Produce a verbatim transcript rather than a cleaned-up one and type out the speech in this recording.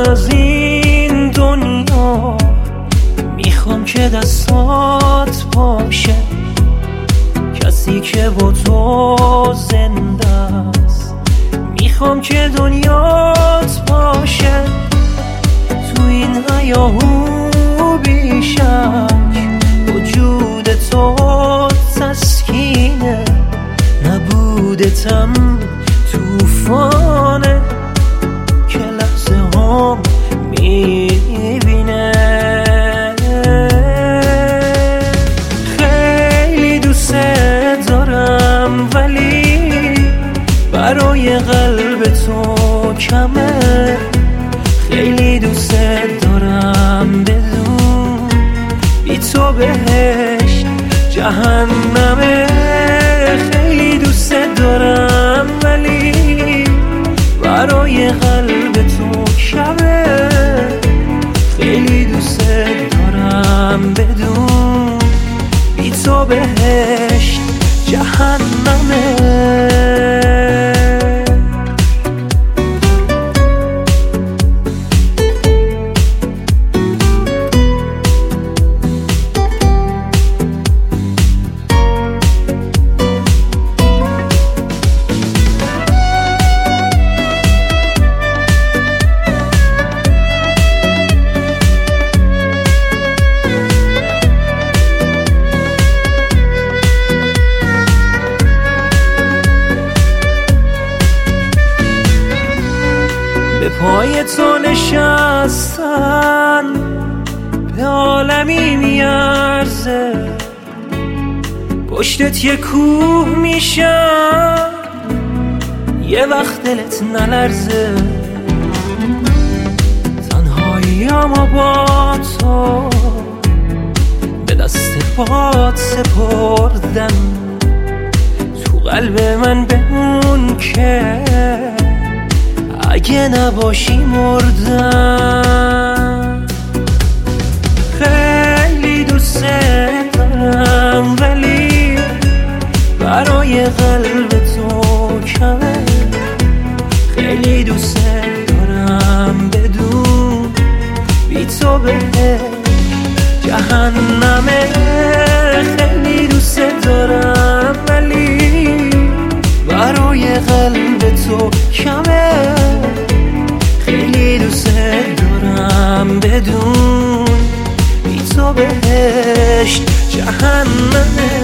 از این دنیا، میخوام که دستات باشه کسی که با تو زنده است. میخوام که دنیات باشه تو این هیاهو بیشک، وجود تو تسکینه، نبودتم توفانه که لحظه هم میبینه. خیلی دوست دارم ولی برای قلب تو کمه. خیلی دوست دارم بدون بی تو بهشت جهنمه. خیلی دوست دارم ولی برای قلب تو کمه. خیلی دوست دارم بدون بی تو بهشت جهنمه. به پای تو نشستن به عالمی میارزه، پشتت یه کوه میشم یه وقت دلت نلرزه. تنهایی اما با تو به دست پات سپردم، تو قلب من بمون که اگه نباشی مردم. خیلی دوست دارم ولی برای قلب تو کمه. خیلی دوست دارم بدون بی تو به جهنمه. خیلی دوست دارم ولی برای قلب تو کمه. خیلی دوست دارم بدون بی تو بهشت جهنمه.